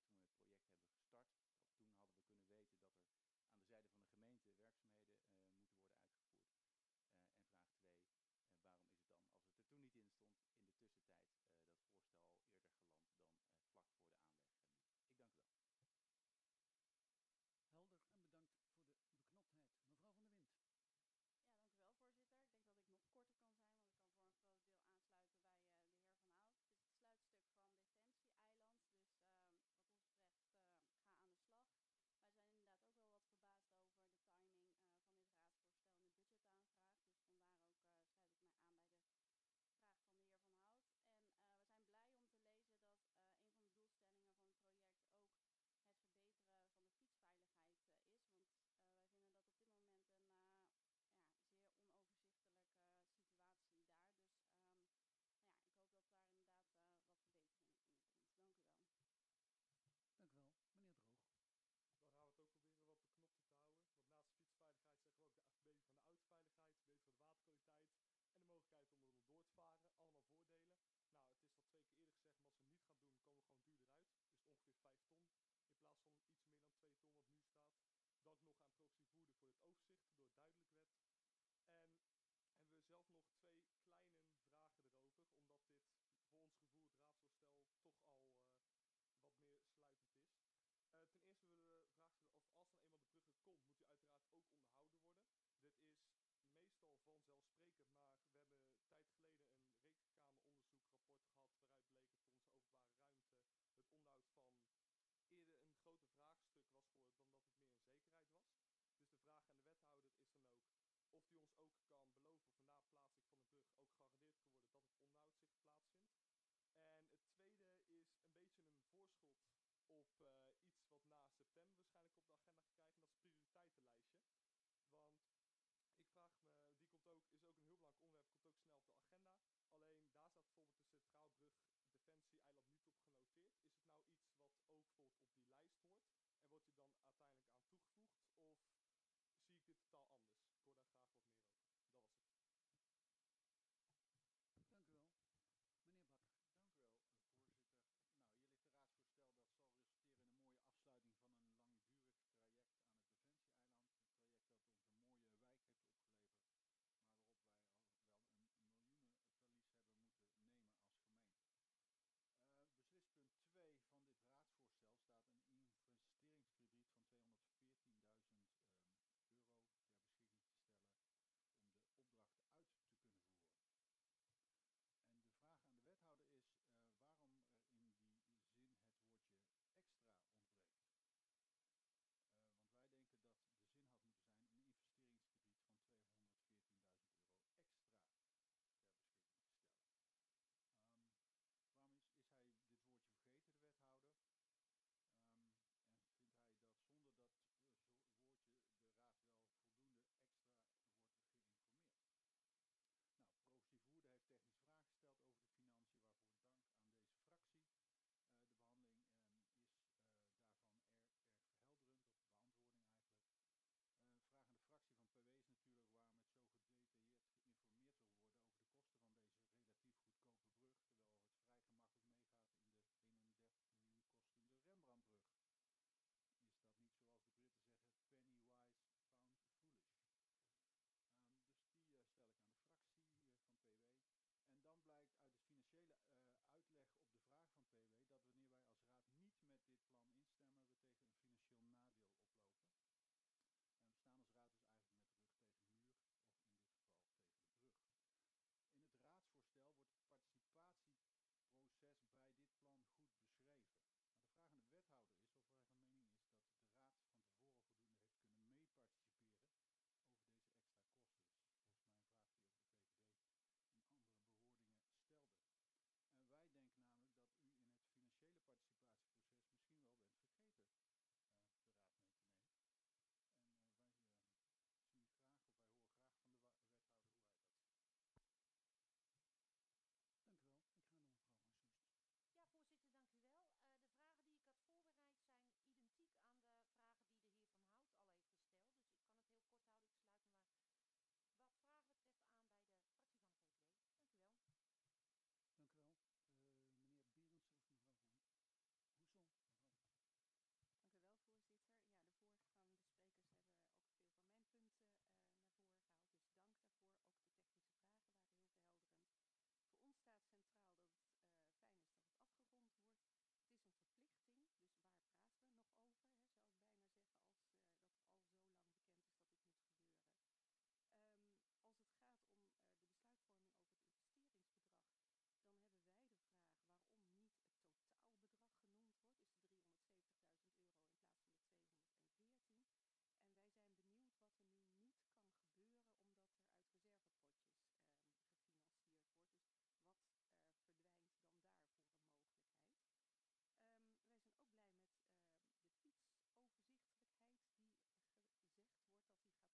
toen we het project hebben gestart. Toen hadden we kunnen weten dat er aan de zijde van de gemeente werkzaamheden moeten worden uitgevoerd. En vraag 2, waarom is het dan, als het er toen niet in stond, in de tussentijd dat voorstel al eerder geland dan vlak voor de aanleggebied. Ik dank u wel. Helder en bedankt voor de beknoptheid. Mevrouw van der Wind. Ja, dank u wel, voorzitter. Ik denk dat ik nog korter kan zijn, want ik kan voor een groot deel aansluiten bij de heer Van Hout. Het is het sluitstuk van Defensie-eiland, dus wat ons betreft ga aan de slag. Wij zijn inderdaad ook wel wat verbaasd over de timing van dit raadsvoorstel en de budgetaanvraag. Dus vandaar ook sluit ik mij aan bij de vraag van de heer Van Hout. En we zijn blij om te lezen dat een van de doelstellingen van het project ook het verbeteren van de fietsveiligheid is. Want wij vinden dat op dit moment een zeer onoverzichtelijke situatie daar. Dus ik hoop dat daar inderdaad wat verbetering in komt. Dank u wel. Dank u wel. Meneer Droog. Dan gaan we het ook proberen wat beknopter te houden. Want naast fietsveiligheid zeggen we ook de verbetering van de autoveiligheid, verbetering van de waterkwaliteit en de mogelijkheid om er door te varen. Allemaal voordelen. Nou, het is al 2 keer eerder gezegd, maar als we het niet gaan doen, komen we gewoon duurder uit. Dus ongeveer 5 ton in plaats van iets meer dan 2 ton wat nu staat. Dank nog aan Proxy Voerder voor dit overzicht, waardoor het duidelijk werd. En hebben we zelf nog 2 kleine vragen erover, omdat dit voor ons gevoel het raadsvoorstel toch al wat meer sluitend is. Ten eerste willen we de vraag stellen of als dan eenmaal de brug er komt, moet die uiteraard ook onderhouden worden. Dit is meestal vanzelfsprekend, maar we hebben een tijd geleden een rekenkameronderzoekrapport gehad waaruit bleek dat onze openbare ruimte het onderhoud van eerder een groter vraagstuk was geworden dan dat het meer een zekerheid was. Dus de vraag aan de wethouder is dan ook of die ons ook kan beloven of er na plaatsing van de brug ook gegarandeerd kan worden dat het onderhoud zich plaatsvindt. En het tweede is een beetje een voorschot op iets wat na september waarschijnlijk op de agenda gaat krijgen. En dat is het prioriteitenlijstje. Want ik vraag me, is ook een heel belangrijk onderwerp, komt ook snel op de agenda. Alleen daar staat bijvoorbeeld de Centraalbrug Defensie-eiland niet op genoteerd. Is het nou iets wat ook bijvoorbeeld op die lijst hoort? En wordt die dan uiteindelijk